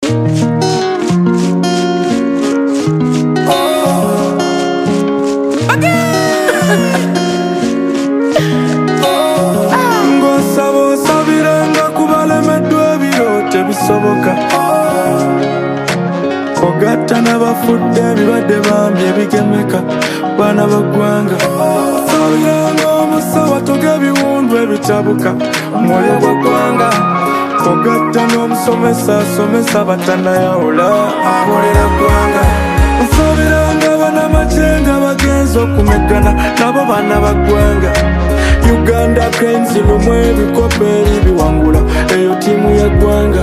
Ogatta n'abafudde ebibadde bambi ebigemeka baana baggwanga sabiranga omusawo atuga ebiwundu ebitabuka omwoyo gwaggwanga ogatta n'omusomesa asomesa batanayawula akolera ggwanga nsabiranga banamacenga bagenza okumeggana nabo baana baggwanga Uganda Cranes lumu ebikopo eribiwangula eyo ttiimu yaggwanga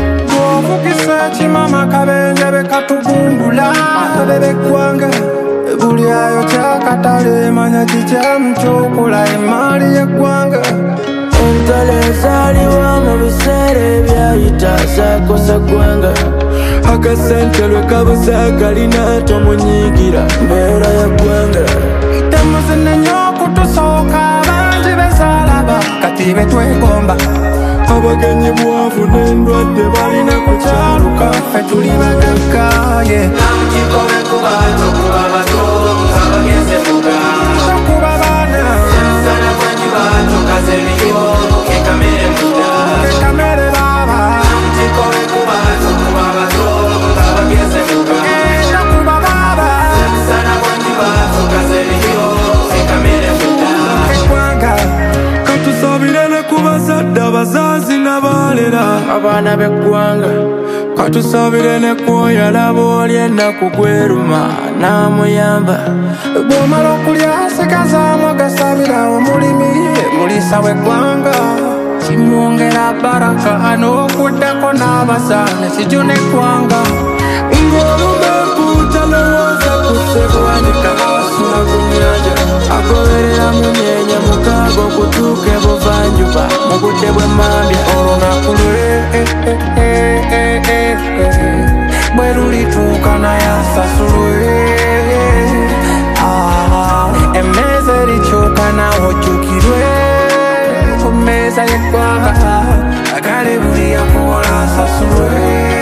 Ofukisa chimama kabenje bekatugumbula bebeggwanga buli ayo kyakatale manya kikyamukyokola emali yeggwanga entalo ezaliwa mu biseera ebyayita zakosa ggwanga akasente lwe kabuze kalina tomunyiigira mbeera yaggwanga temuzinenyo okutusooka abangi bezalaba kati betwegomba abagenyi bwavu n'endwadde balina kukyaluka ffe tuli bagagga namukikobe kuba bato kuba bato abagenze muga tokuba baana sensana bwanyi bato kazeriyo kekamere muda kekamere baba namukikobe kuba bato kuba bato abagenze muga tokuba baba sensana bwanyi bato kazeriyo kekamere muda kekwanga katusabire ne kubazadde abazazi n'abalera abaana b'eggwanga katusabire ne kwoyo alaba oli ennaku gweruma n'amuyamba bw'omala okulya sikazaamu agasabira omulimi emulisa w'eggwanga kimwongera baraka n'okuddako n'abasaane kijuna eggwanga ng'oluma empuuta lowooza kussebwanika asula ku nnyanja agoberera munyeenya mukaaga okutuuka ebuvanjuba mu budde bw'emmambya olunaku lwe bwe lulituuka naye asasulwe emmeeza erikyuka nawe ojjukirwe ku mmeeza y'eggwanga agale buli yakola asasulwe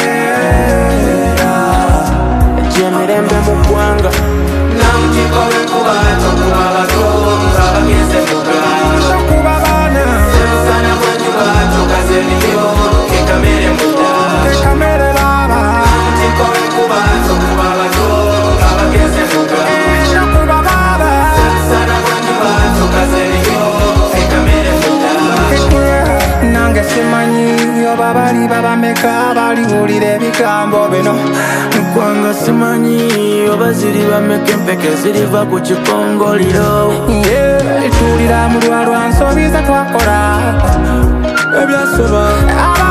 ekyemirembe mu ggwanga namukikobe kuba bato kuba bato abagenze muga tokuba baana sensana bwanyi bato kazeriyo kekamere muda kekamere baba namukikobe kuba bato kuba bato abagenze muga tokuba baba sensana bwanyi bato kazeriyo kekamere muda nange simanyi oba bali babameka baliwulira ebigambo bino ggwanga simanyi oba ziri bameka empeke ziriva ku kikongoliro tuwulira mu lwalwa nsobi ze twakola ebyasoba